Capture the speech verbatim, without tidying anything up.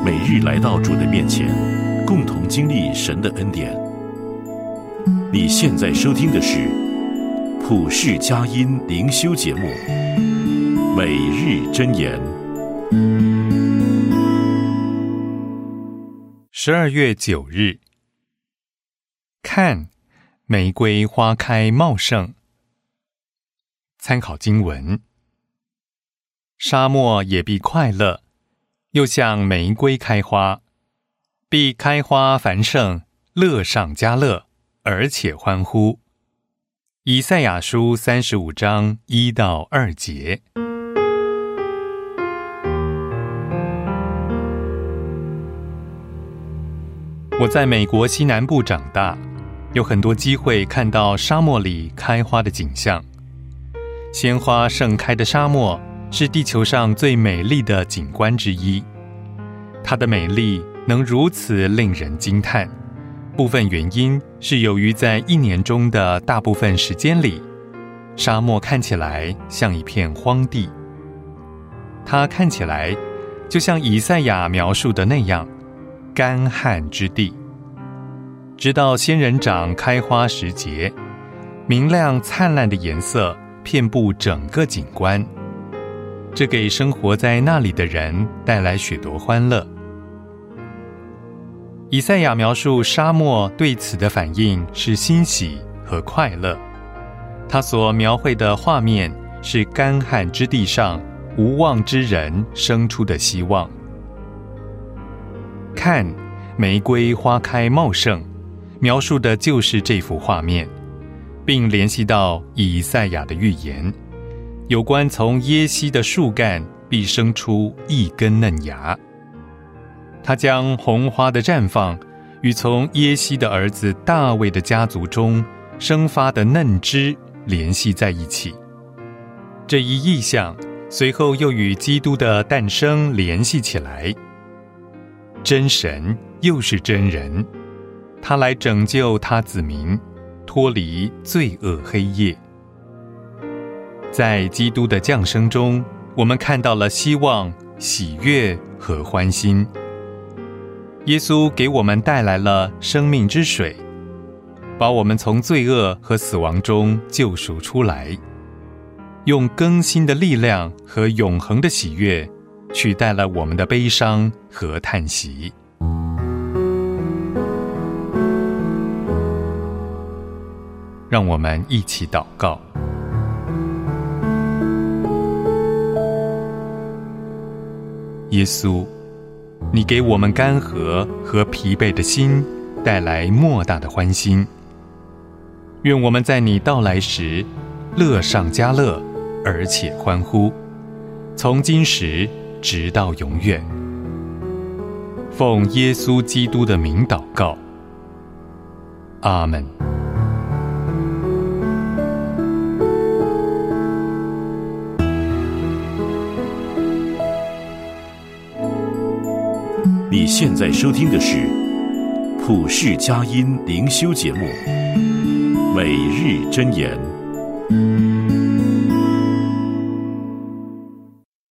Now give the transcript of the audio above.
每日来到主的面前，共同经历神的恩典。你现在收听的是普世佳音灵修节目《每日箴言》。 十二月九日，看，玫瑰花开茂盛。参考经文：沙漠也必快乐，又像玫瑰开花，必开花繁盛，乐上加乐，而且欢呼。以赛亚书三十五章一到二节。我在美国西南部长大，有很多机会看到沙漠里开花的景象。鲜花盛开的沙漠是地球上最美丽的景观之一。它的美丽能如此令人惊叹，部分原因是由于在一年中的大部分时间里，沙漠看起来像一片荒地。它看起来就像以赛亚描述的那样，干旱之地。直到仙人掌开花时节，明亮灿烂的颜色遍布整个景观，这给生活在那里的人带来许多欢乐。以赛亚描述沙漠对此的反应是欣喜和快乐，他所描绘的画面是干旱之地上无望之人生出的希望。看，玫瑰花开茂盛，描述的就是这幅画面，并联系到以赛亚的预言，有关从耶西的树干必生出一根嫩芽。他将红花的绽放与从耶西的儿子大卫的家族中生发的嫩枝联系在一起。这一意象随后又与基督的诞生联系起来。真神又是真人，他来拯救他子民，脱离罪恶黑夜。在基督的降生中，我们看到了希望、喜悦和欢欣。耶稣给我们带来了生命之水，把我们从罪恶和死亡中救赎出来，用更新的力量和永恒的喜悦取代了我们的悲伤和叹息。让我们一起祷告。耶稣，你给我们干涸和疲惫的心带来莫大的欢欣。愿我们在你到来时乐上加乐，而且欢呼，从今时直到永远。奉耶稣基督的名祷告，阿们。 你现在收听的是普世佳音灵修节目《每日箴言》。